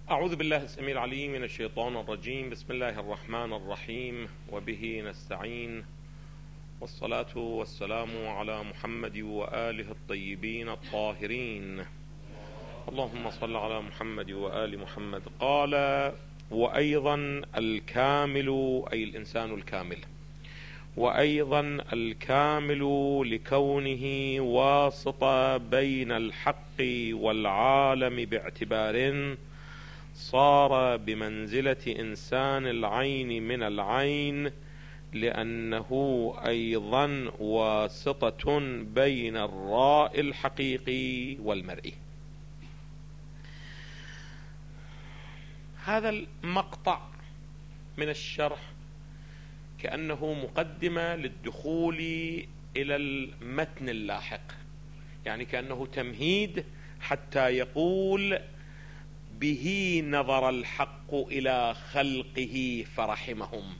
أعوذ بالله السميع العليم من الشيطان الرجيم. بسم الله الرحمن الرحيم، وبه نستعين، والصلاة والسلام على محمد وآله الطيبين الطاهرين. اللهم صل على محمد وآل محمد. قال: وأيضا الكامل، أي الإنسان الكامل، وأيضا الكامل لكونه واسطة بين الحق والعالم باعتبار صار بمنزلة إنسان العين من العين، لأنه أيضا واسطة بين الرائي الحقيقي والمرئي. هذا المقطع من الشرح كأنه مقدمة للدخول إلى المتن اللاحق، يعني كأنه تمهيد حتى يقول: به نظر الحق إلى خلقه فرحمهم.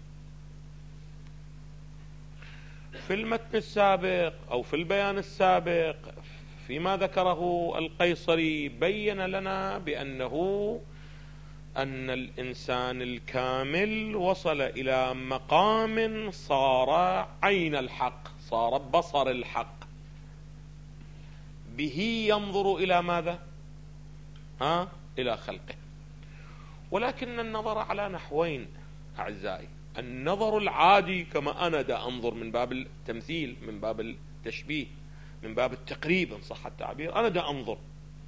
في المتن السابق أو في البيان السابق فيما ذكره القيصري بين لنا بأن الإنسان الكامل وصل إلى مقام صار عين الحق، صار بصر الحق، به ينظر إلى ماذا؟ إلى خلقه. ولكن النظر على نحوين أعزائي: النظر العادي كما أنا دا أنظر من باب التمثيل، من باب التشبيه، من باب التقريب إن صح التعبير، أنا دا أنظر.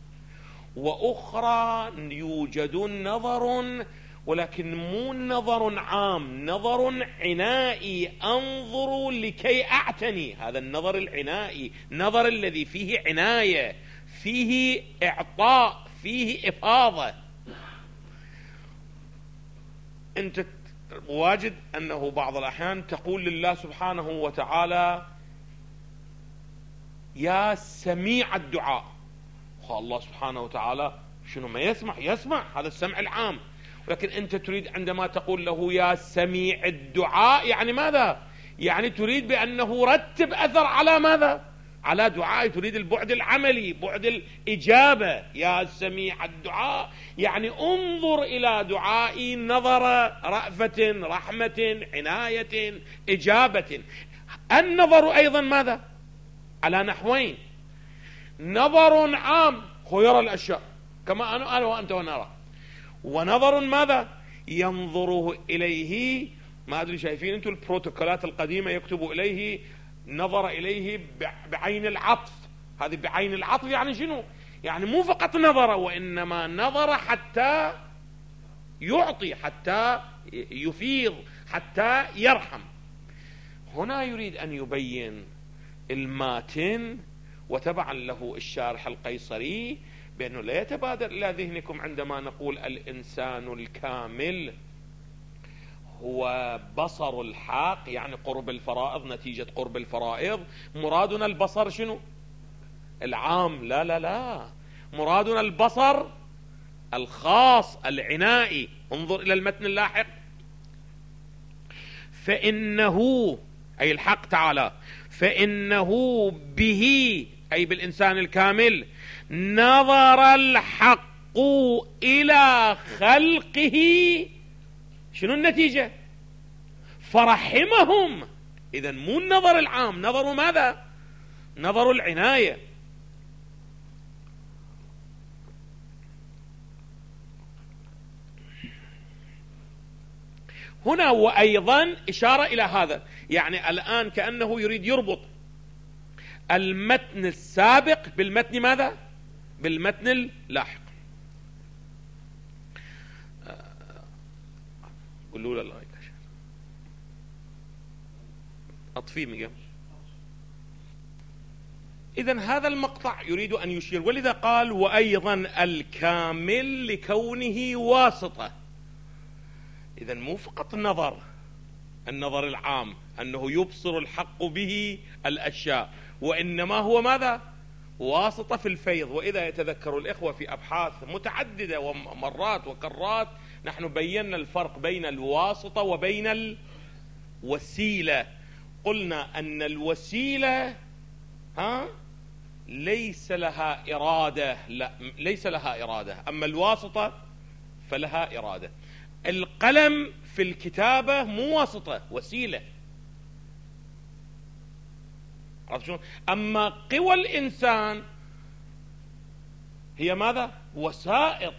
وأخرى يوجد نظر، ولكن مو نظر عام، نظر عنائي، أنظر لكي أعتني. هذا النظر العنائي، نظر الذي فيه عناية، فيه إعطاء، فيه إفاضة. أنت واجد أنه بعض الأحيان تقول لله سبحانه وتعالى: يا سميع الدعاء. الله سبحانه وتعالى شنو ما يسمع، هذا السمع العام. ولكن أنت تريد عندما تقول له يا سميع الدعاء، يعني ماذا؟ يعني تريد بأنه رتب أثر على ماذا؟ على دعائي. تريد البعد العملي، بعد الإجابة. يا سميع الدعاء يعني انظر إلى دعائي نظر رأفة، رحمة، عناية، إجابة. النظر أيضا ماذا؟ على نحوين: نظر عام هو يرى الأشياء كما أنا وأنت ونرى، ونظر ماذا؟ ينظره إليه. ما أدري شايفين أنتم البروتوكولات القديمة يكتبوا إليه نظر إليه بعين العطف. هذه بعين العطف يعني شنو؟ يعني مو فقط نظر، وإنما نظر حتى يعطي، حتى يفيض، حتى يرحم. هنا يريد أن يبين الماتن، وتبعا له الشارح القيصري، بأنه لا يتبادر إلى ذهنكم عندما نقول الإنسان الكامل هو بصر الحق، يعني قرب الفرائض، نتيجة قرب الفرائض. مرادنا البصر شنو؟ العام؟ لا لا لا، مرادنا البصر الخاص العنائي. انظر إلى المتن اللاحق: فإنه، أي الحق تعالى، فإنه به، أي بالإنسان الكامل، نظر الحق إلى خلقه. شنو النتيجة؟ فرحمهم. إذن مو النظر العام، نظر ماذا؟ نظر العناية. هنا وأيضا إشارة إلى هذا، يعني الآن كأنه يريد يربط المتن السابق بالمتن ماذا؟ بالمتن اللاحق. قولوا له الله أطفيه مياه. إذن هذا المقطع يريد أن يشير، ولذا قال: وأيضا الكامل لكونه واسطة. إذن مو فقط النظر العام أنه يبصر الحق به الأشياء، وإنما هو ماذا؟ واسطة في الفيض. وإذا يتذكر الإخوة في أبحاث متعددة ومرات وكرات نحن بينا الفرق بين الواسطة وبين الوسيلة. قلنا أن الوسيلة ليس لها إرادة، لا ليس لها إرادة، أما الواسطة فلها إرادة. القلم في الكتابة مو واسطة، وسيلة. عرفت شلون؟ أما قوى الإنسان هي ماذا؟ وسائط.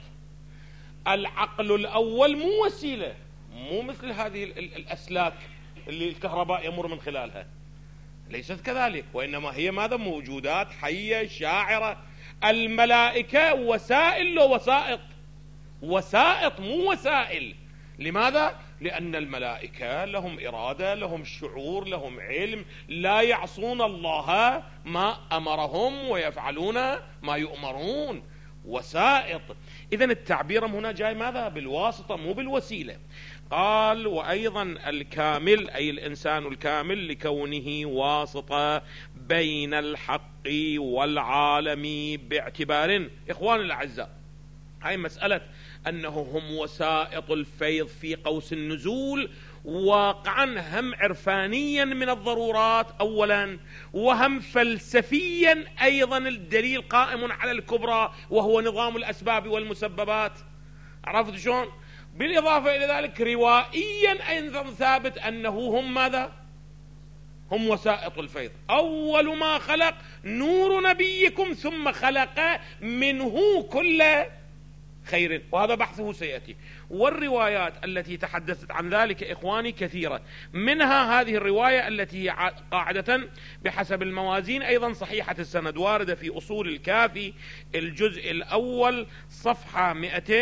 العقل الأول مو وسيلة، مو مثل هذه الأسلاك اللي الكهرباء يمر من خلالها، ليست كذلك، وإنما هي ماذا؟ موجودات حية شاعرة. الملائكة وسائل لو وسائط، وسائط مو وسائل. لماذا؟ لأن الملائكة لهم إرادة، لهم شعور، لهم علم، لا يعصون الله ما أمرهم ويفعلون ما يؤمرون. وسائط. إذن التعبير هنا جاي ماذا؟ بالواسطة مو بالوسيلة. قال وأيضا الكامل أي الإنسان الكامل لكونه واسطة بين الحق والعالم باعتبار. إخواني الأعزاء، هاي مسألة أنه هم وسائط الفيض في قوس النزول واقعا هم عرفانيا من الضرورات أولا، وهم فلسفيا أيضا الدليل قائم على الكبرى وهو نظام الأسباب والمسببات. عرفت شلون؟ بالإضافة إلى ذلك روائيا أيضا ثابت أنه هم ماذا؟ هم وسائط الفيض. أول ما خلق نور نبيكم ثم خلق منه كل خير، وهذا بحثه سيأتي. والروايات التي تحدثت عن ذلك إخواني كثيرة، منها هذه الرواية التي هي قاعدة بحسب الموازين أيضا صحيحة السند، واردة في أصول الكافي الجزء الأول صفحة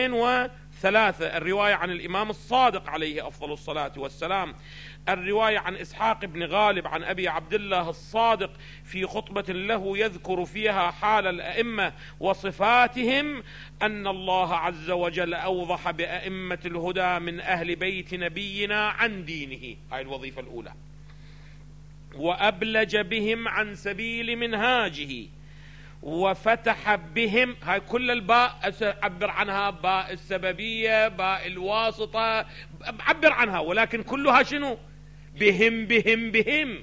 203، الرواية عن الإمام الصادق عليه أفضل الصلاة والسلام، الرواية عن إسحاق بن غالب عن أبي عبد الله الصادق في خطبة له يذكر فيها حال الأئمة وصفاتهم، أن الله عز وجل أوضح بأئمة الهدى من أهل بيت نبينا عن دينه، هاي الوظيفة الأولى، وأبلج بهم عن سبيل منهاجه، وفتح بهم، هاي كل الباء عبر عنها باء السببية باء الواسطة عبر عنها، ولكن كلها شنو؟ بهم بهم بهم.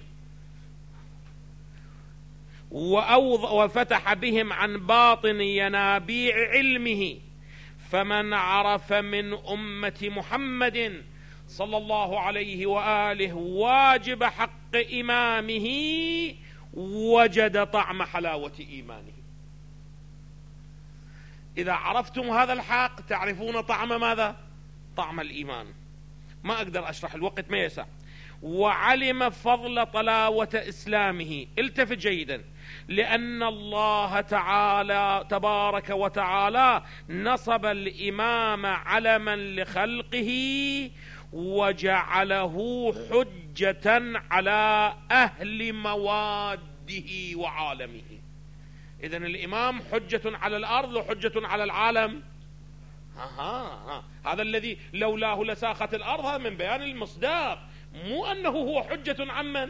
وفتح بهم عن باطن ينابيع علمه، فمن عرف من أمة محمد صلى الله عليه وآله واجب حق إمامه وجد طعم حلاوة إيمانه. إذا عرفتم هذا الحق تعرفون طعم ماذا؟ طعم الإيمان. ما أقدر أشرح، الوقت ما يسع. وعلم فضل طلاوة إسلامه. التفت جيدا، لأن الله تعالى تبارك وتعالى نصب الإمام علما لخلقه وجعله حجة على أهل مواده وعالمه. إذن الإمام حجة على الأرض وحجة على العالم. هذا الذي لولاه لساخت الأرض، هذا من بيان المصداق، مو أنه هو حجة عمن؟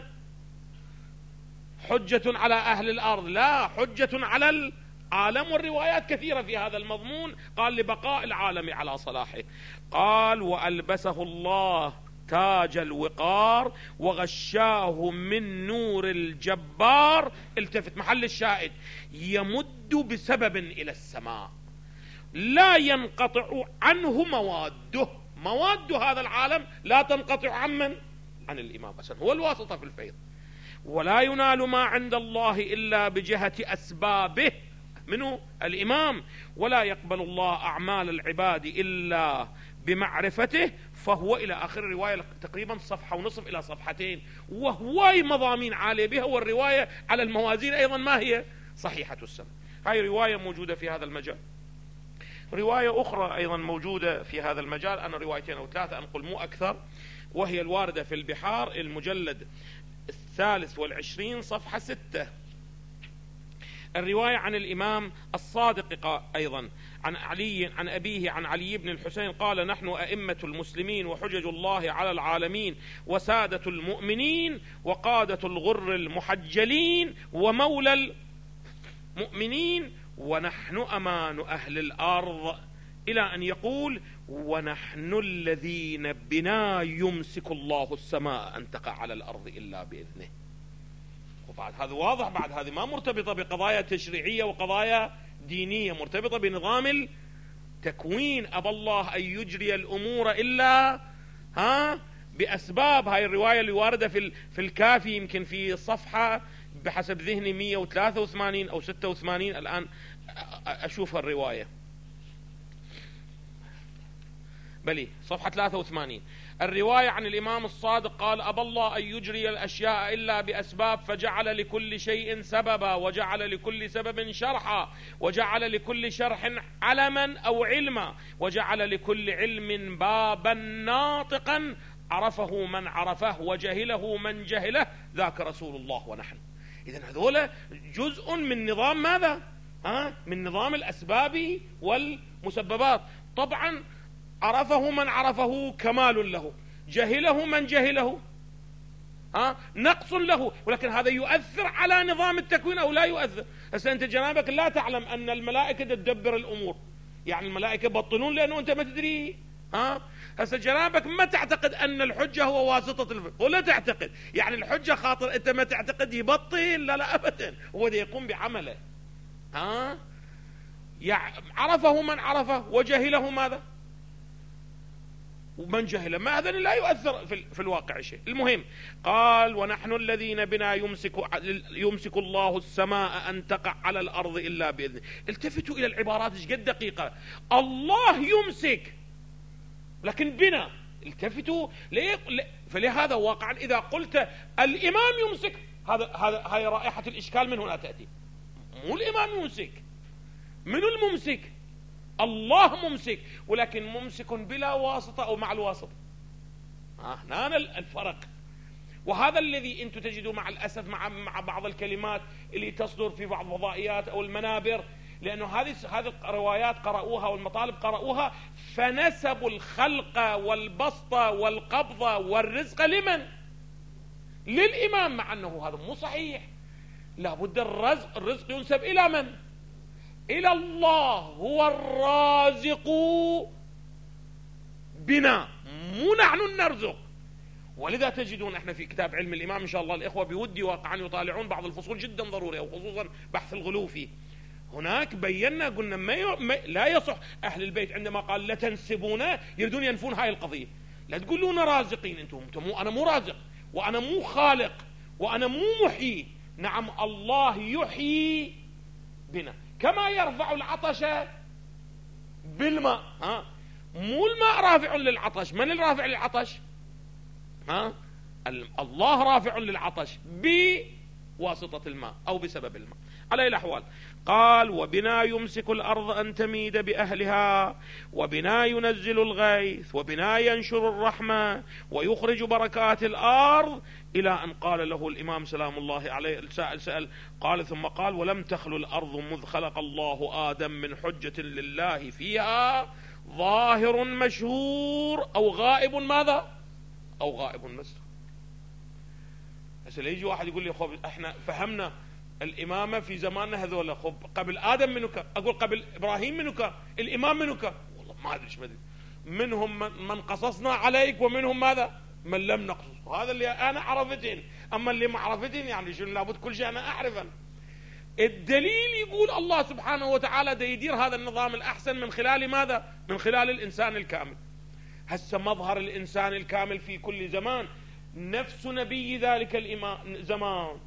حجة على أهل الأرض، لا، حجة على العالم. والروايات كثيرة في هذا المضمون. قال لبقاء العالم على صلاحه. قال وألبسه الله تاج الوقار وغشاه من نور الجبار. التفت محل الشاهد، يمد بسبب إلى السماء لا ينقطع عنه مواده. مواد هذا العالم لا تنقطع عن عن الإمام، أصلا هو الواسطة في الفيض. ولا ينال ما عند الله إلا بجهة أسبابه، منه الإمام. ولا يقبل الله أعمال العباد إلا بمعرفته، فهو إلى آخر الرواية تقريبا صفحة ونصف إلى صفحتين، وهواي مضامين عالية بها. والرواية على الموازين أيضا ما هي صحيحة السند. هاي رواية موجودة في هذا المجال. رواية أخرى أيضا موجودة في هذا المجال، أنا روايتين أو ثلاثة أنقل مو أكثر، وهي الواردة في البحار المجلد 23 صفحة 6. الرواية عن الإمام الصادق أيضا عن علي عن أبيه عن علي بن الحسين قال: نحن أئمة المسلمين وحجج الله على العالمين وسادة المؤمنين وقادة الغر المحجلين ومولى المؤمنين، ونحن أمان أهل الأرض، إلى أن يقول: ونحن الذين بنا يمسك الله السماء أن تقع على الأرض إلا بإذنه. وبعد هذا واضح، بعد هذه ما مرتبطة بقضايا تشريعية وقضايا دينية، مرتبطة بنظام التكوين أبى الله أن يجري الأمور إلا بأسباب. هاي الرواية اللي واردة في الكافي يمكن في صفحة بحسب ذهني 183 أو 86 الآن أشوف الرواية، بلي صفحة 83. الرواية عن الإمام الصادق قال أبى الله أن يجري الأشياء إلا بأسباب فجعل لكل شيء سببا وجعل لكل سبب شرحا وجعل لكل شرح علما أو علما وجعل لكل علم بابا ناطقا عرفه من عرفه وجهله من جهله ذاك رسول الله ونحن. إذن هذول جزء من نظام ماذا؟ من نظام الأسباب والمسببات. طبعا عرفه من عرفه كمال له، جهله من جهله نقص له، ولكن هذا يؤثر على نظام التكوين أو لا يؤثر. هسه أنت جنابك لا تعلم أن الملائكة تدبر الأمور، يعني الملائكة بطلون لأنه أنت ما تدري. هسه جنابك ما تعتقد أن الحجة هو واسطة الفقه، ولا تعتقد يعني الحجة خاطر أنت ما تعتقد يبطل، لا أبدا، هو ده يقوم بعمله. عرفه من عرفه وجهله ماذا؟ ومن جهل ما هذا لا يؤثر في الواقع شيء. المهم قال ونحن الذين بنا يمسك الله السماء أن تقع على الأرض إلا بإذنه. التفتوا إلى العبارات ايش قد دقيقة. الله يمسك لكن بنا، التفتوا فلهذا واقعا إذا قلت الإمام يمسك هاي رائحة الإشكال من هنا تأتي. مو الإمام يمسك، من الممسك؟ الله ممسك، ولكن ممسك بلا واسطة أو مع الواسطة. هنا الفرق. وهذا الذي أنتم تجدوا مع الأسف مع بعض الكلمات اللي تصدر في بعض الفضائيات أو المنابر، لأنه هذه الروايات قرأوها والمطالب قرأوها فنسبوا الخلق والبسط والقبض والرزق لمن؟ للإمام، مع أنه هذا مو صحيح. لابد الرزق ينسب إلى من؟ إلى الله، هو الرازق بنا، مو نحن نرزق. ولذا تجدون احنا في كتاب علم الإمام إن شاء الله الإخوة بودي واقعا يطالعون بعض الفصول جدا ضرورية، وخصوصا بحث الغلو فيه. هناك بينا قلنا لا يصح أهل البيت عندما قال لا تنسبونا يريدون ينفون هاي القضية. لا تقولون رازقين أنتم أنا مو رازق وأنا مو خالق وأنا مو محيي. نعم الله يحيي بنا كما يرفع العطش بالماء. مو الماء رافع للعطش، من الرافع للعطش؟ الله رافع للعطش بواسطة الماء أو بسبب الماء. على أي الأحوال قال وبنا يمسك الأرض أن تميد بأهلها وبنا ينزل الغيث وبنا ينشر الرحمة ويخرج بركات الأرض، إلى أن قال له الإمام سلام الله عليه السائل سأل قال ثم قال ولم تخلو الأرض مذ خلق الله آدم من حجة لله فيها ظاهر مشهور أو غائب ماذا؟ أو غائب مستور. هسه يجي واحد يقول لي خب احنا فهمنا الإمامة في زماننا هذولا، خب قبل آدم منك؟ أقول قبل إبراهيم منك؟ الإمام منك؟ والله ما أدري ايش بدري. منهم من قصصنا عليك ومنهم ماذا؟ من لم نقصص. هذا اللي أنا عرفتين، أما اللي ما عرفتين يعني شنو لابد كل شيء أنا أعرفه. الدليل يقول الله سبحانه وتعالى دا يدير هذا النظام الأحسن من خلال ماذا؟ من خلال الإنسان الكامل. هسه مظهر الإنسان الكامل في كل زمان نفس نبي ذلك الزمان،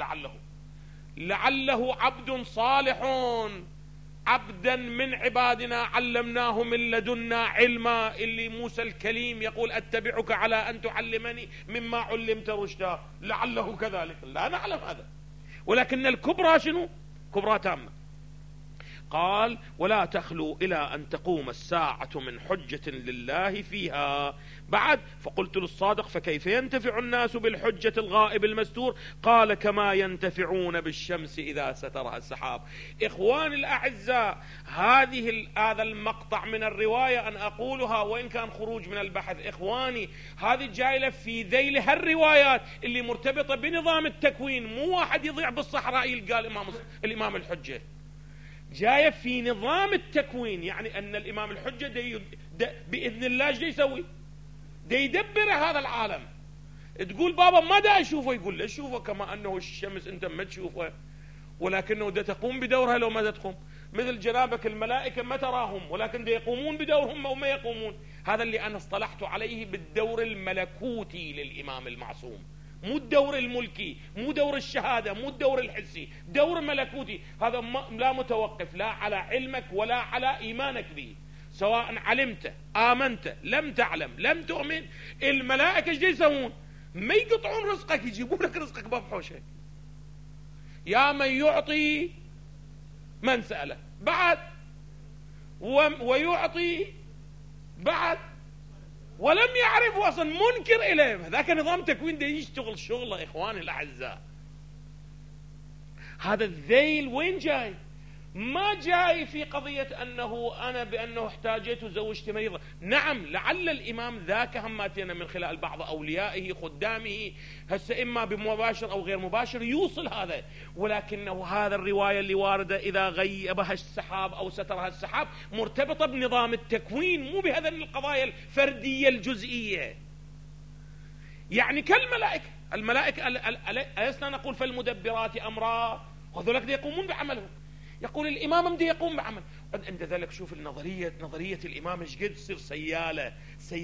لعله عبد صالح عبدا من عبادنا علمناه من لدنا علما، اللي موسى الكليم يقول أتبعك على أن تعلمني مما علمت رشدا، لعله كذلك. لا نعلم هذا، ولكن الكبرى شنو؟ كبرى تامة. قال ولا تخلو إلى أن تقوم الساعة من حجة لله فيها. بعد فقلت للصادق فكيف ينتفع الناس بالحجة الغائب المستور؟ قال كما ينتفعون بالشمس إذا سترها السحاب. إخواني الأعزاء، هذا المقطع من الرواية أن أقولها وإن كان خروج من البحث، إخواني هذه جايلة في ذيل هالروايات اللي مرتبطة بنظام التكوين. مو واحد يضيع بالصحراء يلقى الإمام الحجة، جاية في نظام التكوين، يعني أن الإمام الحجة بإذن الله ايش يسوي؟ يدبر هذا العالم. تقول بابا ما دا أشوفه، يقول لا شوفه كما أنه الشمس أنت ما تشوفه، ولكنه دا تقوم بدورها لو ما دا تقوم. مثل جنابك الملائكة ما تراهم، ولكن يقومون بدورهم وما يقومون. هذا اللي أنا اصطلحت عليه بالدور الملكوتي للإمام المعصوم، مو الدور الملكي، مو دور الشهادة، مو الدور الحسي، دور ملكوتي. هذا لا متوقف لا على علمك ولا على إيمانك به، سواء علمت آمنت لم تعلم لم تؤمن. الملائكة ايش يسوون؟ ما يقطعون رزقك، يجيبون لك رزقك باب حوشك. يا من يعطي من سأله بعد، ويعطي بعد، ولم يعرف أصلا منكر إليه. ذاك نظام تكوين ده يشتغل شغله إخواني الأعزاء. هذا الذيل وين جاي؟ ما جاي في قضية أنه أنا بأنه احتاجت وزوجت مريضة. نعم لعل الإمام ذاك هماتنا من خلال بعض أوليائه خدامه، هسه إما بمباشر أو غير مباشر يوصل هذا، ولكنه هذا الرواية اللي واردة إذا غيبها السحاب أو سترها السحاب مرتبطة بنظام التكوين، مو بهذا القضايا الفردية الجزئية. يعني كالملائكة، الملائكة ألسنا نقول فالمدبرات أمرا، وهذولك يقومون بعملهم. يقول الإمام مدي يقوم بعمل. عند ذلك شوف نظرية الإمام ايش قد تصير سيالة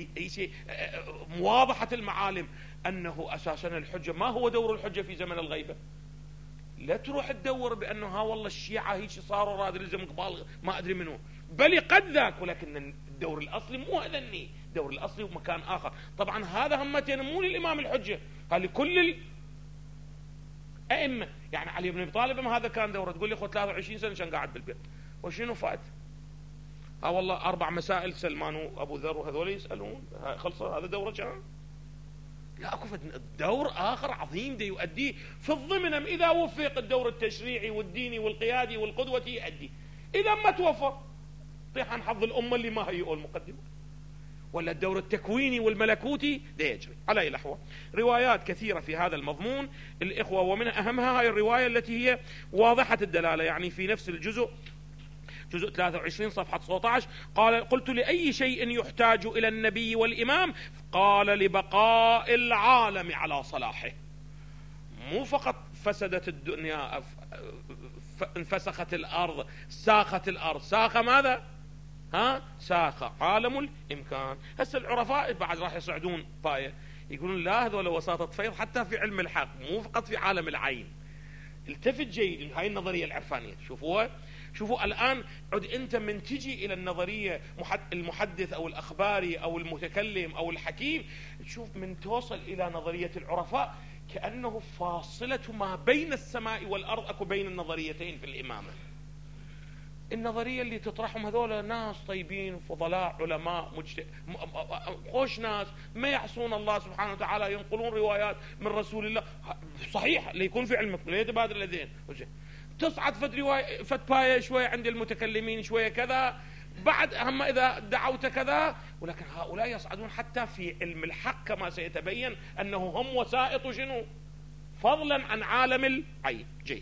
مواضحة المعالم، أنه أساسا الحجة ما هو دور الحجة في زمن الغيبة. لا تروح تدور بأنه ها والله الشيعة هيك صاروا راد لزم قبال ما أدري منه، بل قد ذاك، ولكن الدور الأصلي مو هذا. الدور الأصلي ومكان آخر. طبعا هذا همتين مو للإمام الحجة، هذا لكل أئمة. يعني علي بن أبي طالب هذا كان دوره. تقول لي أخو 23 سنة كان قاعد بالبيت، وشنو فات؟ ها والله 4 مسائل سلمان وأبو ذر وهذول يسألون، خلصوا هذا دوره كان؟ لا، أكو دور آخر عظيم دي يؤديه في الضمن. إذا وفق الدور التشريعي والديني والقيادي والقدوة يؤدي، إذا ما توفر طيح عن حظ الأمة اللي ما هيئوا المقدمة. ولا الدور التكويني والملكوتي ده يجري. على أي لحظة روايات كثيرة في هذا المضمون الإخوة، ومن أهمها هاي الرواية التي هي واضحة الدلالة، يعني في نفس الجزء، جزء 23 صفحة 19، قال: قلت لأي شيء يحتاج إلى النبي والإمام؟ قال: لبقاء العالم على صلاحه. مو فقط فسدت الدنيا، انفسخت الأرض، ساخت الأرض. ساخ ماذا؟ ساخ عالم الإمكان. هسه العرفاء بعد راح يصعدون باية يقولون لا، هذول وساطة فيض حتى في علم الحق، مو فقط في عالم العين. التفت جيد هاي النظرية العرفانية. شوفوا الآن عد أنت من تجي إلى النظرية المحدث أو الأخباري أو المتكلم أو الحكيم، تشوف من توصل إلى نظرية العرفاء كأنه فاصلة ما بين السماء والأرض أكو بين النظريتين في الإمامة. النظرية اللي تطرحهم هذول ناس طيبين فضلاء علماء خوش ناس ما يعصون الله سبحانه وتعالى، ينقلون روايات من رسول الله صحيح ليكون في علمك لا يتبادل الذين. تصعد فت باية شوية عند المتكلمين شوية كذا، بعد هم إذا دعوت كذا، ولكن هؤلاء يصعدون حتى في علم الحق كما سيتبين أنه هم وسائط شنو؟ فضلا عن عالم العين. جيد،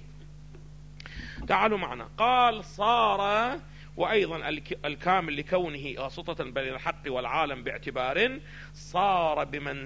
تعالوا معنا. قال: صار، وأيضا الكامل لكونه واسطة بين الحق والعالم باعتبار صار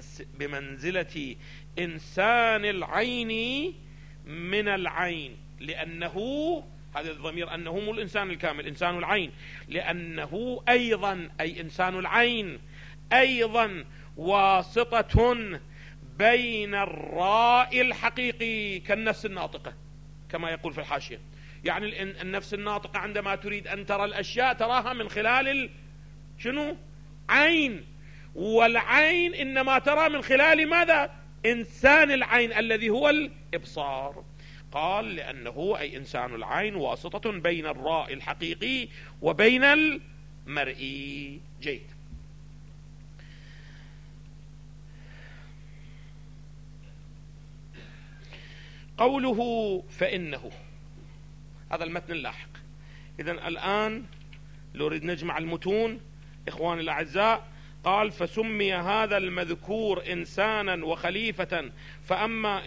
بمنزلة إنسان العين من العين، لأنه هذا الضمير أنه مو الإنسان الكامل، إنسان العين، لأنه أيضا أي إنسان العين أيضا واسطة بين الراء الحقيقي كالنفس الناطقة كما يقول في الحاشية. يعني النفس الناطقة عندما تريد أن ترى الأشياء تراها من خلال شنو؟ عين، والعين إنما ترى من خلال ماذا؟ إنسان العين الذي هو الإبصار. قال: لأنه أي إنسان العين واسطة بين الراء الحقيقي وبين المرئي. جيد. قوله فإنه، هذا المتن اللاحق. إذن الآن لو نريد نجمع المتون إخواني الأعزاء، قال: فسمي هذا المذكور إنسانا وخليفة، فأما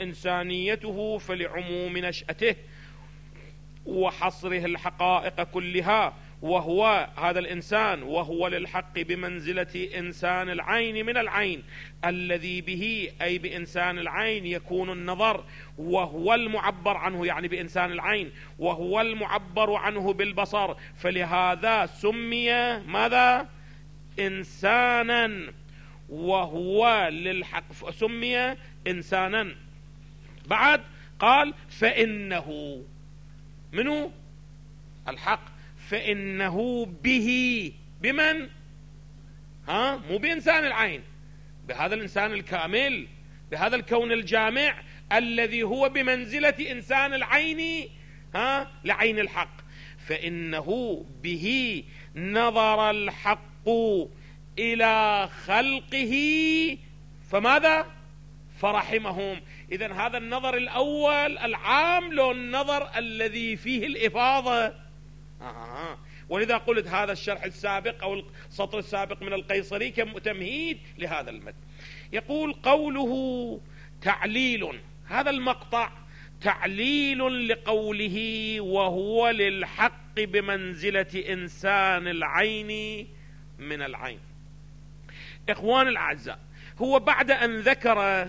إنسانيته فلعموم نشأته وحصره الحقائق كلها وهو هذا الإنسان وهو للحق بمنزلة إنسان العين من العين الذي به أي بإنسان العين يكون النظر، وهو المعبر عنه يعني بإنسان العين، وهو المعبر عنه بالبصر، فلهذا سمي ماذا؟ إنسانا، وهو للحق سمي إنسانا. بعد قال فإنه منه الحق، فإنه به بمن؟ مو بإنسان العين، بهذا الإنسان الكامل، بهذا الكون الجامع الذي هو بمنزلة إنسان العين لعين الحق. فإنه به نظر الحق إلى خلقه فماذا؟ فرحمهم. إذن هذا النظر الأول العام له النظر الذي فيه الإفاضة. ولذا قلت هذا الشرح السابق أو السطر السابق من القيصري كتمهيد لهذا المد. يقول قوله تعليل، هذا المقطع تعليل لقوله وهو للحق بمنزلة إنسان العين من العين. إخوان الأعزاء، هو بعد أن ذكر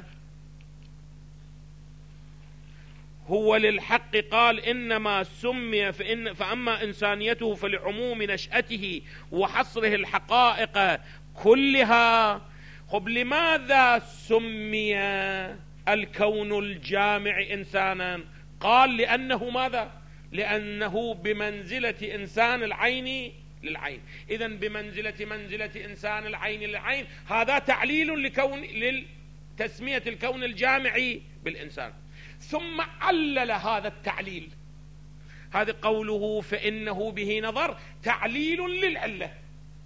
هو للحق قال إنما سمي فأما إنسانيته فلعموم نشأته وحصره الحقائق كلها. خب لماذا سمي الكون الجامع إنسانا؟ قال لأنه ماذا؟ لأنه بمنزلة إنسان العين للعين. إذن منزلة إنسان العين للعين، هذا تعليل لتسمية الكون الجامع بالإنسان. ثم علل هذا التعليل، هذا قوله فإنه به نظر تعليل للعلة،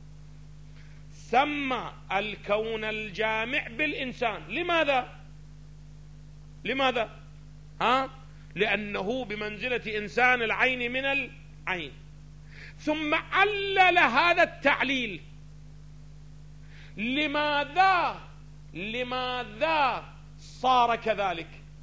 سمى الكون الجامع بالإنسان. لماذا؟ لأنه بمنزلة إنسان العين من العين. ثم علل هذا التعليل. لماذا صار كذلك؟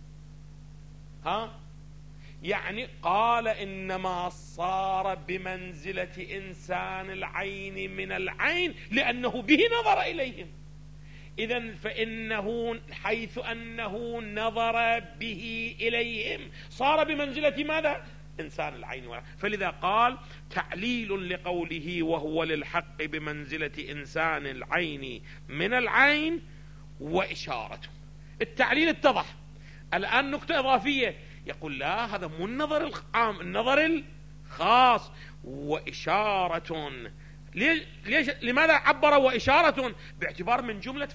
يعني قال إنما صار بمنزلة إنسان العين من العين لأنه به نظر إليهم. إذن فإنه حيث أنه نظر به إليهم صار بمنزلة ماذا؟ إنسان العين. فلذا قال تعليل لقوله وهو للحق بمنزلة إنسان العين من العين وإشارته. التعليل اتضح. الآن نقطة إضافية، يقول لا هذا مو النظر العام، النظر الخاص. وإشارة، لماذا عبر وإشارة؟ باعتبار من جملة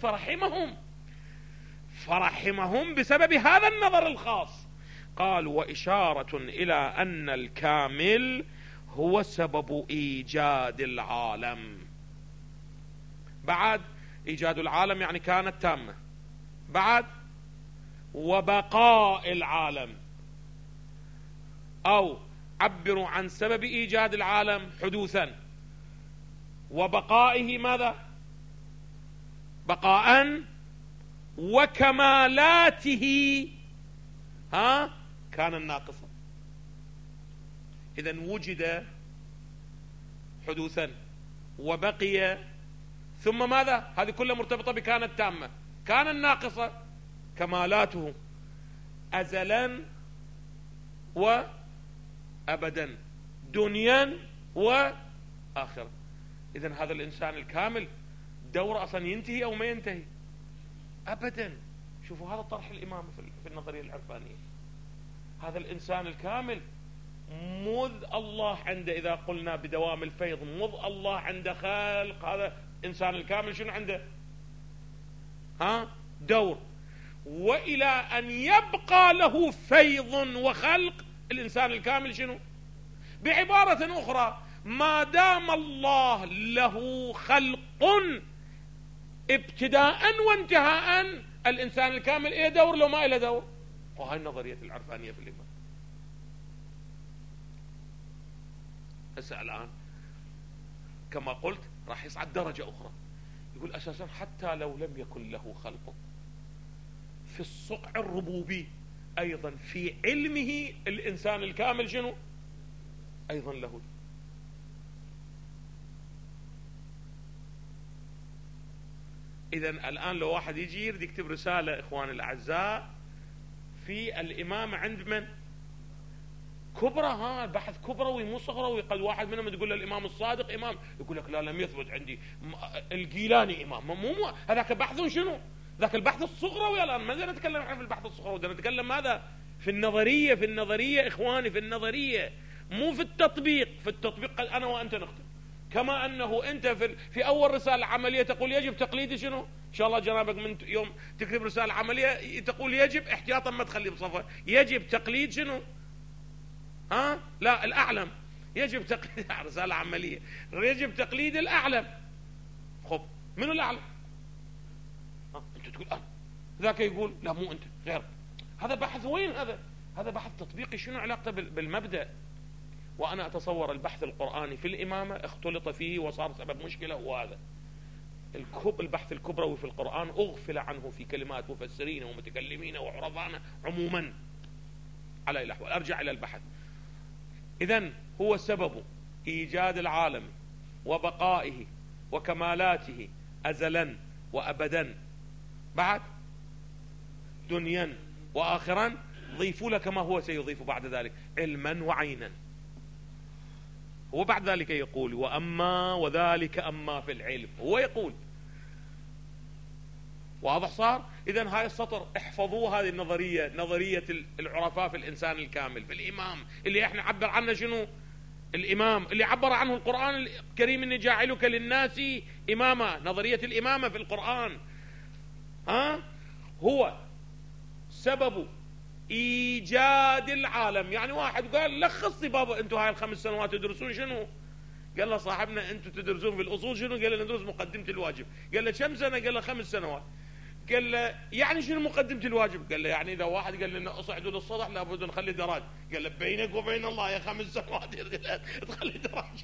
فرحمهم بسبب هذا النظر الخاص. قال وإشارة إلى أن الكامل هو سبب إيجاد العالم. بعد إيجاد العالم يعني كانت تامة. بعد وبقاء العالم، أو عبروا عن سبب إيجاد العالم حدوثا، وبقائه ماذا؟ بقاء، وكمالاته كان الناقصة. إذن وجد حدوثا وبقي ثم ماذا؟ هذه كلها مرتبطة بكان التامة. كان الناقصة كمالاته أزلا وأبدا، دنيا وآخرة. إذن هذا الإنسان الكامل دوره أصلا ينتهي أو ما ينتهي أبدا. شوفوا هذا طرح الإمام في النظرية العرفانية. هذا الإنسان الكامل مذ الله عنده، إذا قلنا بدوام الفيض، مذ الله عنده خلق هذا الإنسان الكامل شنو عنده؟ دور. وإلى أن يبقى له فيض وخلق الإنسان الكامل شنو؟ بعبارة أخرى، ما دام الله له خلق ابتداء وانتهاء، الإنسان الكامل إلى دور لو ما إلى دور. وهي النظرية العرفانية في الإمام. هسه الآن كما قلت راح يصعد درجة أخرى، يقول أساسا حتى لو لم يكن له خلق، في الصقع الربوبي أيضا في علمه الإنسان الكامل شنو؟ أيضا له. إذا الآن لو واحد يجي يريد يكتب رسالة إخواني الأعزاء في الإمامة عند من؟ كبرى، بحث كبروي مو صغروي. قد واحد منهم تقول له الإمام الصادق إمام، يقول لك لا لم يثبت عندي الجيلاني إمام. مو هذاك بحث شنو؟ ذاك البحث الصغروي. الآن ما نتكلم احنا في البحث الصغروي، نتكلم ماذا؟ في النظرية. في النظرية إخواني، في النظرية، مو في التطبيق. في التطبيق قد أنا وأنت نختم. كما أنه أنت في أول رسالة عملية تقول يجب تقليد شنو؟ إن شاء الله جنابك من يوم تكتب رسالة عملية تقول يجب، احتياطا ما تخلي بصفة، يجب تقليد شنو؟ لا الأعلم. يجب تقليد رسالة عملية، يجب تقليد الأعلم. خب منو الأعلم؟ أنت تقول ذاك يقول لا مو أنت غير. هذا بحث وين؟ هذا بحث تطبيقي. شنو علاقته بالمبدأ؟ وأنا أتصور البحث القرآني في الإمامة اختلط فيه وصار سبب مشكلة. وهذا البحث الكبروي في القرآن أغفل عنه في كلمات مفسرين ومتكلمين وعرضانا عموما على الأحوال. أرجع إلى البحث. إذن هو سبب إيجاد العالم وبقائه وكمالاته أزلا وأبدا، بعد دنيا وآخرا. ضيفوا لك ما هو سيضيف بعد ذلك علما وعينا. هو بعد ذلك يقول وأما وذلك أما في العلم. هو يقول واضح صار؟ إذن هاي السطر احفظوه. هذه النظرية، نظرية العرفاء في الإنسان الكامل، في الإمام اللي احنا عبر عنه شنو؟ الإمام اللي عبر عنه القرآن الكريم إني جاعلك للناس إماما. نظرية الإمامة في القرآن هو سبب إيجاد العالم. يعني واحد قال لخص لي بابا أنتوا هاي ال5 سنوات تدرسون شنو؟ قال له صاحبنا أنتوا تدرسون في الأصول شنو؟ قال له ندرس مقدمة الواجب. قال له كم سنة؟ قال له 5 سنوات. قال له يعني شنو مقدمة الواجب؟ قال له يعني إذا واحد قال لنا اصعدوا للسطح لابد نخلي دراج. قال له بينك وبين الله يا 5 سنوات تخلي دراج.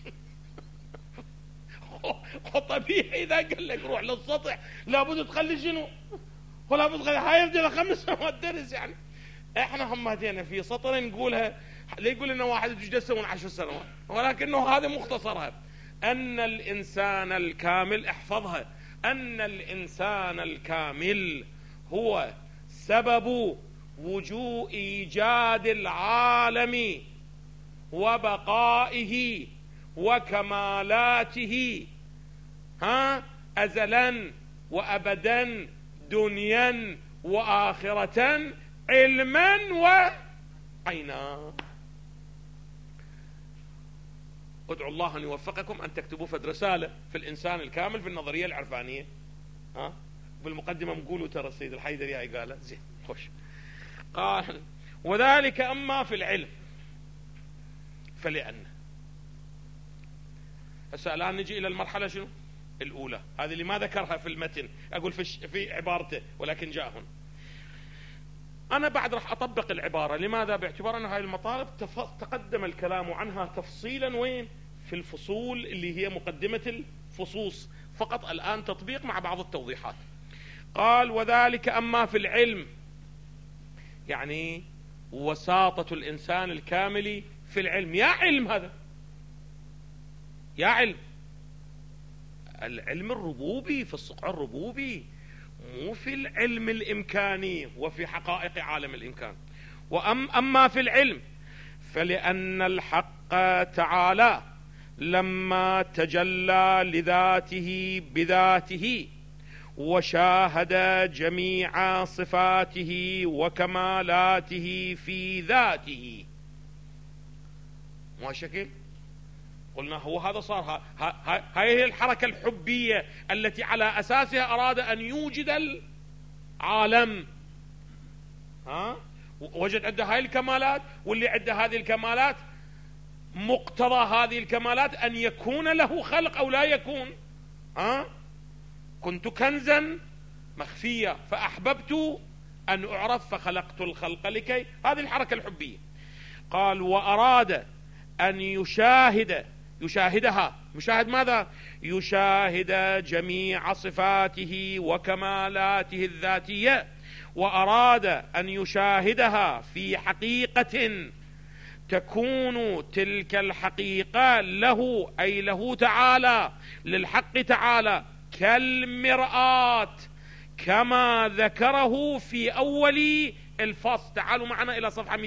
طبيعي إذا قال لك روح للسطح لابد تخلي شنو؟ ولا بد تخلي هاي يبدأ 5 سنوات درس. يعني احنا هم هدينا في سطر نقولها، لا يقول لنا واحد يجلسون 10 سنوات، ولكنه هذا مختصرها. أن الإنسان الكامل، احفظها، أن الإنسان الكامل هو سبب وجوء إيجاد العالم وبقائه وكمالاته أزلا وأبدا دنيا وآخرة علما وعينا. ادعوا الله أن يوفقكم أن تكتبوا فد رسالة في الإنسان الكامل في النظرية العرفانية. بالمقدمة نقولوا ترى السيد الحيدري قال زين خوش. قال وذلك أما في العلم فلأن. هسه الآن نجي إلى المرحلة شنو؟ الأولى، هذه اللي ما ذكرها في المتن، أقول في عبارته ولكن جاء هنا. أنا بعد راح أطبق العبارة. لماذا؟ باعتبار أن هاي المطالب تقدم الكلام عنها تفصيلا وين؟ في الفصول اللي هي مقدمة الفصوص، فقط الآن تطبيق مع بعض التوضيحات. قال وذلك أما في العلم، يعني وساطة الإنسان الكامل في العلم. يا علم هذا، يا علم العلم الربوبي، في الصقع الربوبي، مو في العلم الإمكاني وفي حقائق عالم الإمكان. أما في العلم فلأن الحق تعالى لما تجلى لذاته بذاته وشاهد جميع صفاته وكمالاته في ذاته. مو شكل قلنا هو هذا صار. هاي هي الحركة الحبية التي على أساسها أراد أن يوجد العالم. وجد عنده هاي الكمالات، واللي عنده هذه الكمالات مقتضى هذه الكمالات أن يكون له خلق أو لا يكون. كنت كنزا مخفيا فأحببت أن أعرف فخلقت الخلق لكي. هذه الحركة الحبية. قال وأراد أن يشاهدها. يشاهد ماذا؟ يشاهد جميع صفاته وكمالاته الذاتية، وأراد أن يشاهدها في حقيقة تكون تلك الحقيقة له، أي له تعالى، للحق تعالى، كالمرآة كما ذكره في أول الفصل. تعالوا معنا إلى صفحة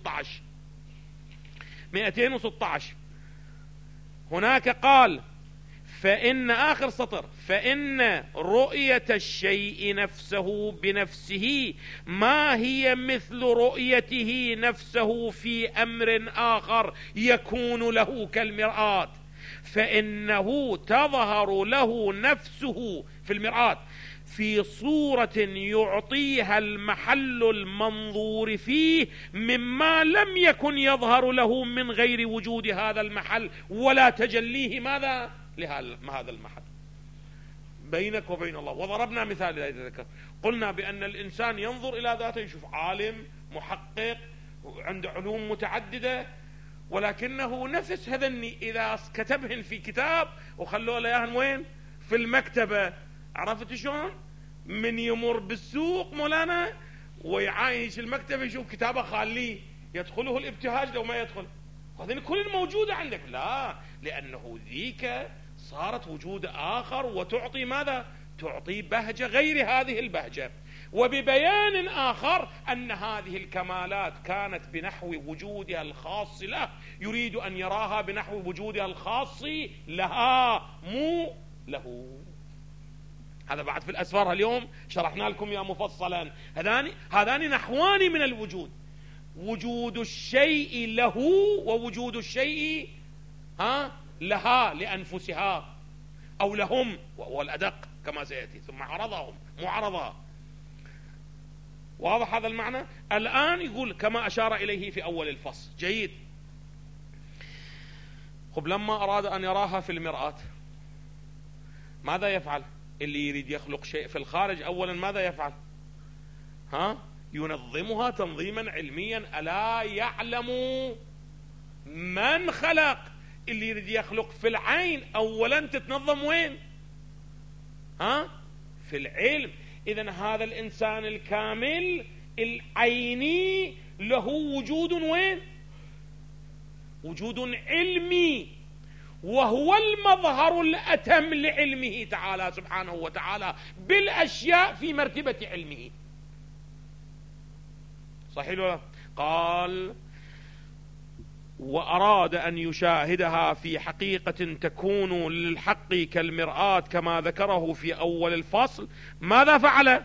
216. هناك قال فإن آخر سطر فإن رؤية الشيء نفسه بنفسه ما هي مثل رؤيته نفسه في أمر آخر يكون له كالمرآة، فإنه تظهر له نفسه في المرآة في صورة يعطيها المحل المنظور فيه مما لم يكن يظهر له من غير وجود هذا المحل ولا تجليه ماذا لهذا المحل بينك وبين الله. وضربنا مثال إذا تذكر، قلنا بأن الإنسان ينظر إلى ذاته، يشوف عالم محقق عنده علوم متعددة، ولكنه نفس هذني إذا كتبهن في كتاب وخلوه لياهن وين في المكتبة، عرفت شلون؟ من يمر بالسوق مولانا ويعايش المكتبة يشوف كتابه خالي، يدخله الابتهاج لو ما يدخل، هذين كل موجودة عندك. لا، لأنه ذيك صارت وجود آخر وتعطي ماذا؟ تعطي بهجة غير هذه البهجة. وببيان آخر أن هذه الكمالات كانت بنحو وجودها الخاص له، يريد أن يراها بنحو وجودها الخاص لها مو له. هذا بعد في الأسفار اليوم شرحنا لكم يا مفصلا. هذان نحوان من الوجود، وجود الشيء له ووجود الشيء لها لأنفسها أو لهم، وهو الأدق كما سيأتي، ثم عرضهم معرضها. واضح هذا المعنى؟ الآن يقول كما أشار إليه في أول الفصل. جيد. خب لما أراد أن يراها في المرآة ماذا يفعل؟ اللي يريد يخلق شيء في الخارج أولا ماذا يفعل؟ ينظمها تنظيما علميا. ألا يعلم من خلق؟ اللي يريد يخلق في العين أولا تتنظم وين؟ في العلم. إذن هذا الإنسان الكامل العيني له وجود وين؟ وجود علمي، وهو المظهر الأتم لعلمه تعالى سبحانه وتعالى بالأشياء في مرتبة علمه. صحيح ولا؟ قال وأراد أن يشاهدها في حقيقة تكون للحق كالمرآة كما ذكره في أول الفصل. ماذا فعل؟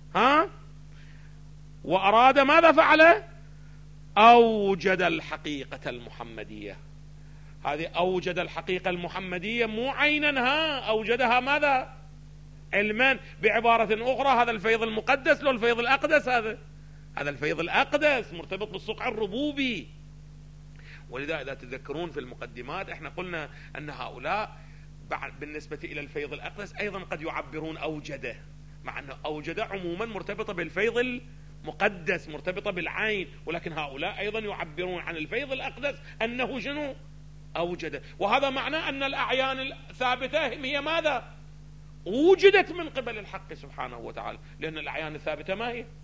وأراد ماذا فعل؟ أوجد الحقيقة المحمدية. هذه أوجد الحقيقة المحمدية مو عينا، أوجدها ماذا؟ علما. بعبارة أخرى هذا الفيض المقدس لو الفيض الأقدس، هذا الفيض الأقدس مرتبط بالصقع الربوبي. ولذا إذا تذكرون في المقدمات احنا قلنا أن هؤلاء بالنسبة إلى الفيض الأقدس أيضا قد يعبرون أوجده، مع أن أوجده عموما مرتبطة بالفيض المقدس مرتبطة بالعين، ولكن هؤلاء أيضا يعبرون عن الفيض الأقدس أنه شنو؟ أوجده. وهذا معناه أن الأعيان الثابتة هي ماذا؟ وجدت من قبل الحق سبحانه وتعالى، لأن الأعيان الثابتة ما هي؟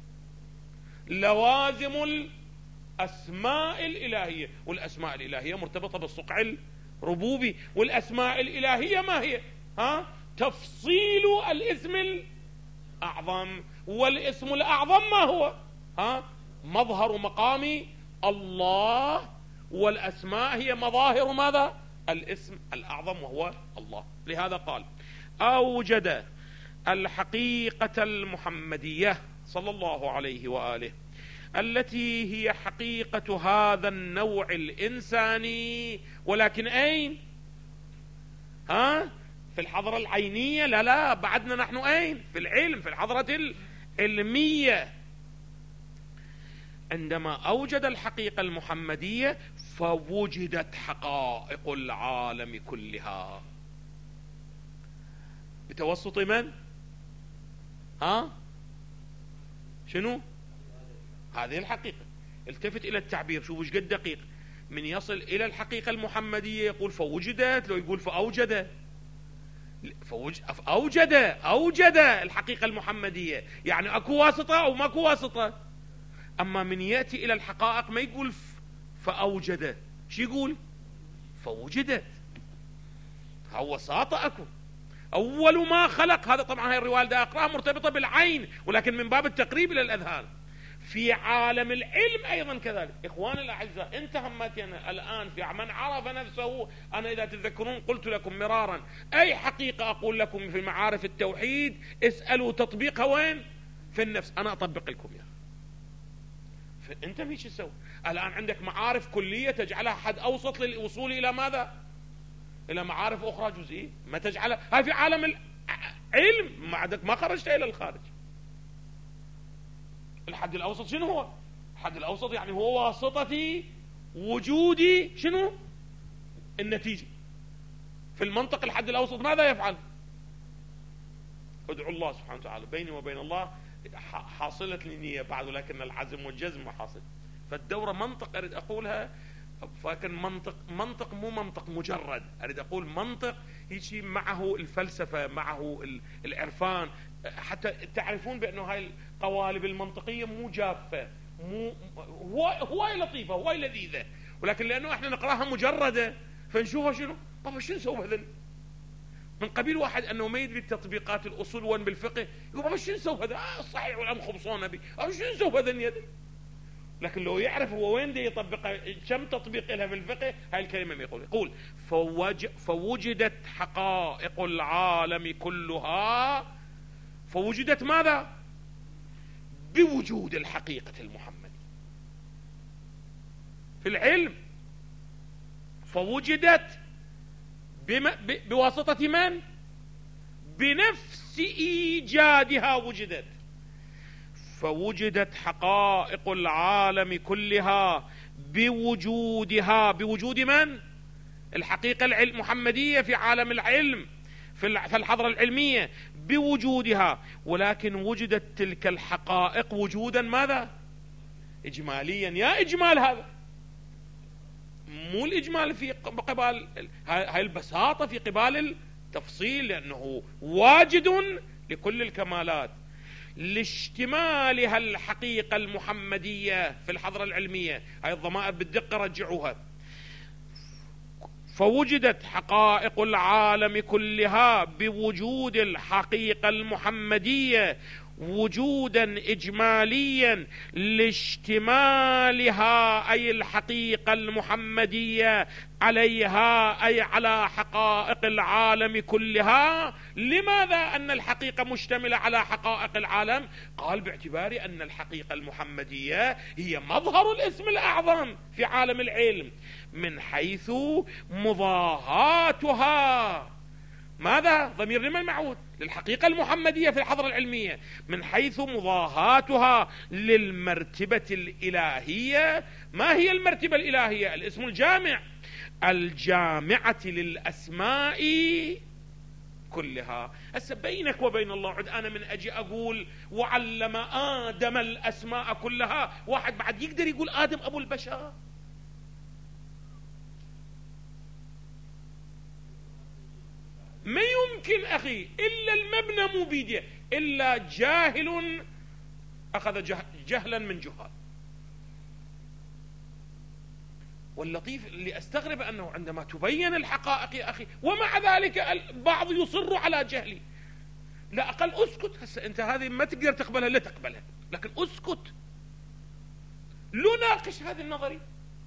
لوازم الأسماء الإلهية، والأسماء الإلهية مرتبطة بالصقع الربوبي. والأسماء الإلهية ما هي؟ تفصيل الاسم الأعظم. والاسم الأعظم ما هو؟ مظهر مقام الله، والأسماء هي مظاهر ماذا؟ الاسم الأعظم وهو الله. لهذا قال أوجد الحقيقة المحمدية صلى الله عليه وآله التي هي حقيقة هذا النوع الإنساني، ولكن أين؟ في الحضرة العينية؟ لا، بعدنا نحن أين؟ في العلم، في الحضرة العلمية. عندما أوجد الحقيقة المحمدية فوجدت حقائق العالم كلها بتوسط من؟ شنو؟ هذه الحقيقة. التفت إلى التعبير، شوفوا ايش قد دقيق. من يصل إلى الحقيقة المحمدية يقول فوجدت، لو يقول فأوجد. أوجد الحقيقة المحمدية، يعني أكو واسطة أو ماكو واسطة. أما من يأتي إلى الحقائق ما يقول فأوجد، شو يقول؟ فوجدت. هو وساطة أكو. أول ما خلق. هذا طبعا هاي الرواية اللي أقرأها مرتبطة بالعين، ولكن من باب التقريب إلى الأذهان. في عالم العلم أيضا كذلك. إخواني الأعزاء، أنت همتنا الآن في من عرف نفسه. أنا إذا تتذكرون قلت لكم مرارا أي حقيقة أقول لكم في معارف التوحيد اسألوا تطبيقها وين؟ في النفس. أنا أطبق لكم يا أنت مش تسوي. الآن عندك معارف كلية تجعلها حد أوسط للوصول إلى ماذا؟ إلى معارف أخرى جزئية. ما تجعلها هاي في عالم العلم، ما خرجت إلى الخارج. الحد الأوسط شنو هو؟ الحد الأوسط يعني هو واسطتي وجودي شنو؟ النتيجة. في المنطق الحد الأوسط ماذا يفعل؟ ادعو الله سبحانه وتعالى. بيني وبين الله حاصلت لي نية بعد، ولكن العزم والجزم ما حاصل. فالدورة منطق أريد أقولها، فكان منطق مو منطق مجرد. أريد أقول منطق يجي معه الفلسفة، معه العرفان، حتى تعرفون بأنه هاي القوالب المنطقية مو جافة، مو هواي لطيفة، هواي لذيذة، ولكن لأنه احنا نقراها مجردة فنشوفها شنو؟ طب شو نسوي هذا؟ من قبيل واحد أنه ما يدري التطبيقات الأصول وين بالفقه يقول شو نسوي هذا؟ الصحيح والأم خبصونا به، شو نسوي هذا اليد؟ لكن لو يعرف هو وين دي يطبقها، كم تطبيق لها في الفقه، هاي الكلمة ما يقول فوجدت حقائق العالم كلها. فوجدت ماذا؟ بوجود الحقيقة المحمدية في العلم. فوجدت بواسطة من؟ بنفس إيجادها وجدت. فوجدت حقائق العالم كلها بوجودها. بوجود من؟ الحقيقة المحمدية في عالم العلم، في الحضرة العلمية، بوجودها. ولكن وجدت تلك الحقائق وجودا ماذا؟ إجماليا. يا إجمال هذا مو الإجمال في قبال هاي البساطة، في قبال التفصيل، لأنه واجد لكل الكمالات لاشتمالها الحقيقة المحمدية في الحضرة العلمية. هاي الضمائر بالدقة رجعوها. فوجدت حقائق العالم كلها بوجود الحقيقة المحمدية وجودا إجماليا لاشتمالها، أي الحقيقة المحمدية، عليها، أي على حقائق العالم كلها. لماذا أن الحقيقة مشتملة على حقائق العالم؟ قال باعتبار أن الحقيقة المحمدية هي مظهر الاسم الأعظم في عالم العلم، من حيث مضاهاتها. ماذا؟ ضمير لمن معود؟ للحقيقة المحمدية في الحضرة العلمية، من حيث مضاهاتها للمرتبة الإلهية. ما هي المرتبة الإلهية؟ الاسم الجامع، الجامعة للأسماء كلها. هسه بينك وبين الله، عد أنا من أجي أقول وعلم آدم الأسماء كلها، واحد بعد يقدر يقول آدم أبو البشر؟ ما يمكن أخي، إلا المبنى مو بيديه، إلا جاهل أخذ جهلا من جهال. واللطيف اللي أستغرب أنه عندما تبين الحقائق يا أخي، ومع ذلك البعض يصر على جهلي. لا أقل أسكت. هسه أنت هذه ما تقدر تقبلها، لا تقبلها، لكن أسكت، لو ناقش هذه النظرية.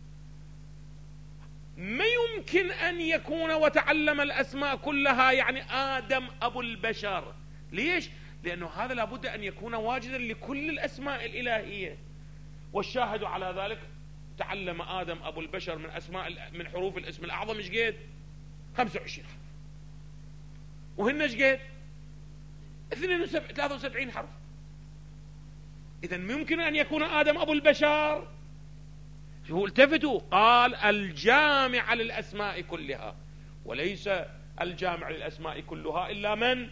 ما يمكن أن يكون وتعلم الأسماء كلها يعني آدم أبو البشر. ليش؟ لأنه هذا لابد أن يكون واجدا لكل الأسماء الإلهية. والشاهد على ذلك تعلم آدم أبو البشر من حروف الاسم الأعظم ايش قد؟ 25 حرف. وهن ايش قد؟ 73 حرف. إذا ممكن أن يكون آدم أبو البشر. شو التفتوا؟ قال الجامع للأسماء كلها، وليس الجامع للأسماء كلها إلا من؟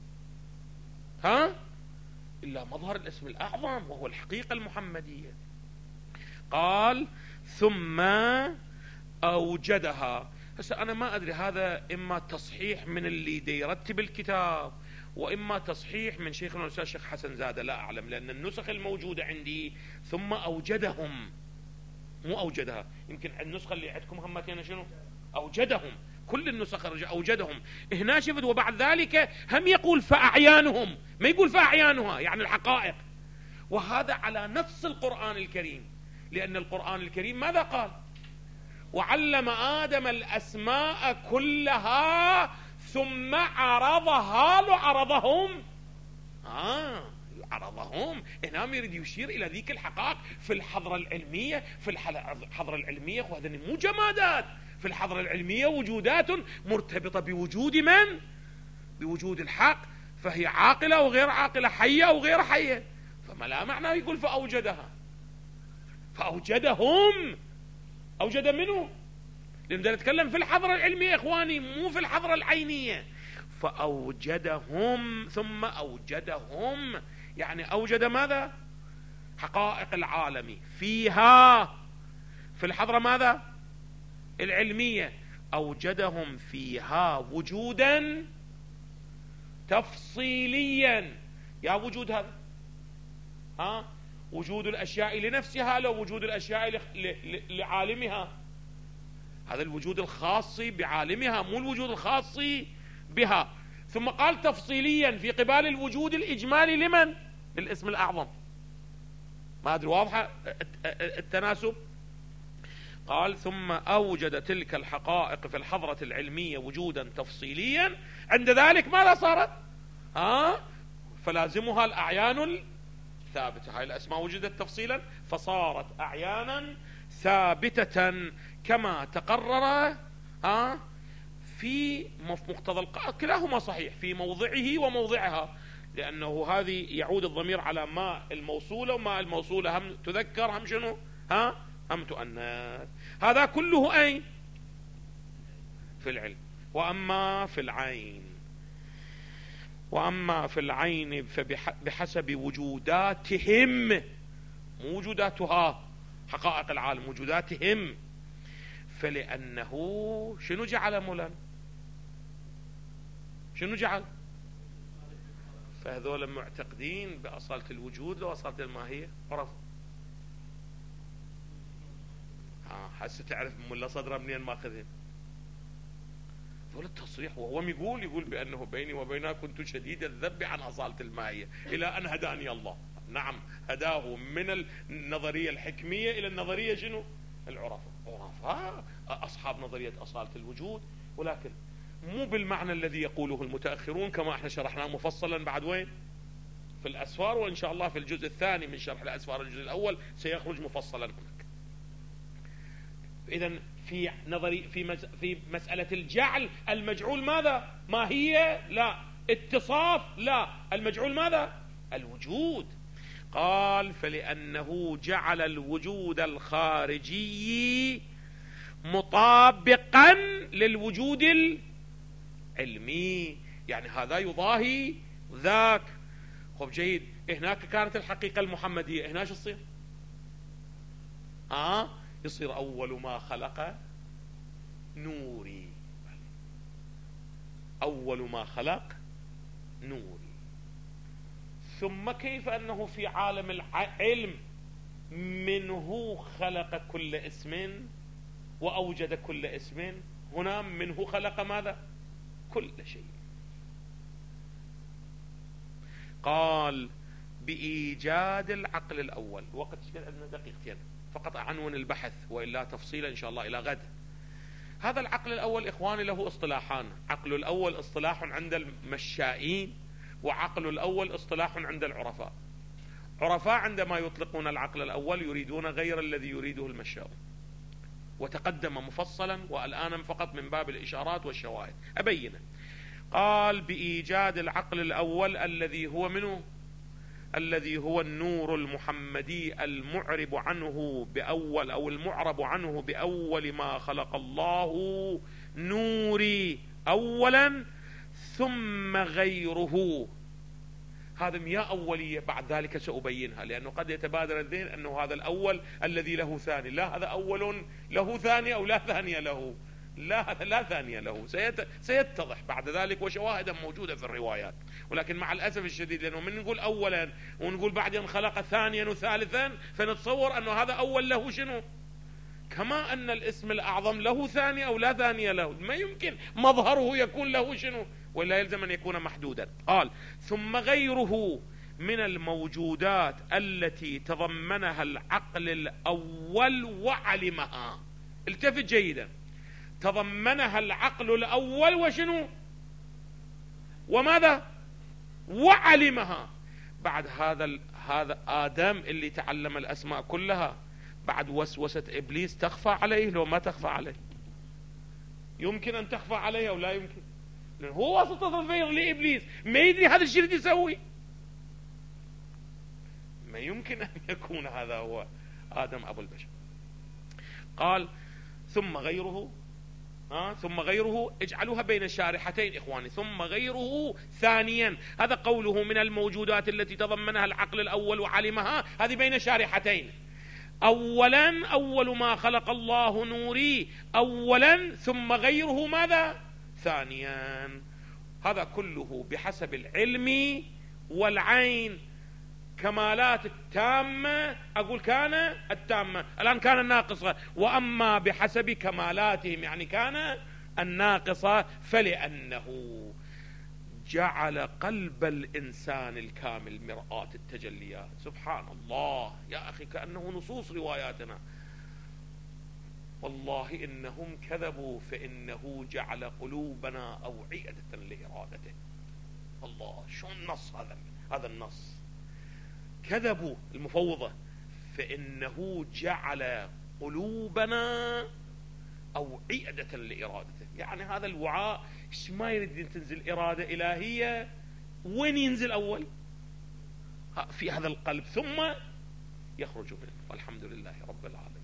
إلا مظهر الاسم الأعظم وهو الحقيقة المحمدية. قال ثم أوجدها. هسه أنا ما أدري، هذا إما تصحيح من اللي دي يرتب الكتاب، وإما تصحيح من شيخنا الأستاذ الشيخ حسن زادة، لا أعلم، لأن النسخ الموجودة عندي ثم أوجدهم، مو أوجدها. يمكن النسخة اللي عندكم همتين شنو؟ أوجدهم. كل النسخ أوجدهم. هنا شفت وبعد ذلك هم يقول فأعيانهم، ما يقول فأعيانها يعني الحقائق. وهذا على نفس القرآن الكريم، لأن القرآن الكريم ماذا قال؟ وعلم آدم الأسماء كلها ثم عرضها عرضهم. عرضهم هنا يريد يشير إلى ذيك الحقائق في الحضرة العلمية. في الحضرة العلمية وهذا مو جمادات، في الحضرة العلمية وجودات مرتبطة بوجود من؟ بوجود الحق، فهي عاقلة وغير عاقلة، حية وغير حية. فما لا معنى يقول فأوجدها، فأوجدهم. أوجد منه، لأننا نتكلم في الحضرة العلمية إخواني، مو في الحضرة العينية. فأوجدهم ثم أوجدهم، يعني أوجد ماذا؟ حقائق العالم فيها، في الحضرة ماذا؟ العلمية. أوجدهم فيها وجودا تفصيليا. يا وجود هذا وجود الأشياء لنفسها، لو وجود الأشياء لعالمها، هذا الوجود الخاص بعالمها مو الوجود الخاص بها. ثم قال تفصيليا في قبال الوجود الإجمالي لمن؟ للاسم الأعظم. ما أدري واضحة التناسب؟ قال ثم أوجد تلك الحقائق في الحضرة العلمية وجودا تفصيليا. عند ذلك ماذا صارت؟ فلازمها الأعيان الثابتة. هاي الأسماء وجدت تفصيلا فصارت أعيانا ثابتة كما تقرر في مقتضى كلاهما صحيح في موضعه وموضعها، لأنه هذه يعود الضمير على ما الموصولة، وما الموصولة هم تذكر هم شنو؟ هم تؤنث. هذا كله أين؟ في العلم. وأما في العين فبحسب وجوداتهم، مو وجوداتها حقائق العالم، وجوداتهم. فلأنه شنو جعل مولانا؟ شنو جعل؟ فهذول معتقدين بأصالة الوجود لو أصالة الماهية عرفوا. هسه تعرف ملا صدره منين ماخذهم ذول التصريح. وهو يقول بأنه بيني وبينها كنت شديد الذب عن أصالة الماهية إلى أن هداني الله. نعم، هداه من النظرية الحكمية إلى النظرية شنو؟ العرفاء. أصحاب نظرية أصالة الوجود، ولكن مو بالمعنى الذي يقوله المتأخرون كما احنا شرحناه مفصلا بعد وين؟ في الأسفار، وإن شاء الله في الجزء الثاني من شرح الأسفار الجزء الأول سيخرج مفصلا هناك. إذن في نظري في مسألة الجعل، المجعول ماذا؟ ماهية؟ لا. اتصاف؟ لا. المجعول ماذا؟ الوجود. قال فلأنه جعل الوجود الخارجي مطابقا للوجود العلمي، يعني هذا يضاهي ذاك. خب جيد، هناك كانت الحقيقة المحمدية، هنا شو يصير؟ يصير أول ما خلق نوري، أول ما خلق نوري. ثم كيف أنه في عالم العلم منه خلق كل اسم وأوجد كل اسم، هنا منه خلق ماذا؟ كل شيء. قال بإيجاد العقل الأول. وقت عندنا دقيقتين فقط عنون البحث، وإلا تفصيلا إن شاء الله إلى غد. هذا العقل الأول إخواني له اصطلاحان. عقل الأول اصطلاح عند المشائين، وعقل الأول اصطلاح عند العرفاء. عرفاء عندما يطلقون العقل الأول يريدون غير الذي يريده المشاؤون، وتقدم مفصلا، والآن فقط من باب الإشارات والشواهد أبينه. قال بإيجاد العقل الأول الذي هو منه؟ الذي هو النور المحمدي المعرب عنه بأول، أو المعرب عنه بأول ما خلق الله نوري أولا ثم غيره. هذا مياه أولية، بعد ذلك سأبينها، لأنه قد يتبادر الذهن أنه هذا الأول الذي له ثاني. لا، هذا أول له ثاني أو لا ثانية له. لا، هذا لا ثانية له، سيتضح بعد ذلك، وشواهد موجودة في الروايات. ولكن مع الأسف الشديد، لأنه من نقول أولا ونقول بعدين خلق ثانيا وثالثا، فنتصور أنه هذا أول له شنو؟ كما أن الاسم الأعظم له ثانية أو لا ثانية له، ما يمكن مظهره يكون له شنو، ولا يلزم أن يكون محدودا. قال ثم غيره من الموجودات التي تضمنها العقل الأول وعلمها. التفت جيدا، تضمنها العقل الأول وشنو وماذا وعلمها. بعد هذا آدم اللي تعلم الأسماء كلها، بعد وسوسة إبليس تخفى عليه لو ما تخفى عليه؟ يمكن أن تخفى عليه أو لا يمكن؟ لأن هو وسط الفيض لإبليس، ما يدري هذا الشيء اللي يسوي. ما يمكن أن يكون هذا هو آدم أبو البشر. قال ثم غيره ثم غيره اجعلوها بين الشارحتين إخواني، ثم غيره ثانيا، هذا قوله من الموجودات التي تضمنها العقل الأول وعلمها، هذه بين شارحتين. أولا أول ما خلق الله نوري أولا، ثم غيره ماذا ثانيا. هذا كله بحسب العلم والعين، كمالات التامة أقول كان التامة، الآن كان الناقصة، وأما بحسب كمالاتهم يعني كان الناقصة، فلأنه جعل قلب الإنسان الكامل مرآة التجليات. سبحان الله يا أخي، كأنه نصوص رواياتنا. والله إنهم كذبوا فإنه جعل قلوبنا أوعية لإرادته. الله، شو النص هذا النص؟ كذبوا المفوضة فإنه جعل قلوبنا أوعية لإرادته. يعني هذا الوعاء ما يريد أن تنزل إرادة إلهية، وين ينزل أول؟ في هذا القلب ثم يخرج منه. والحمد لله رب العالمين.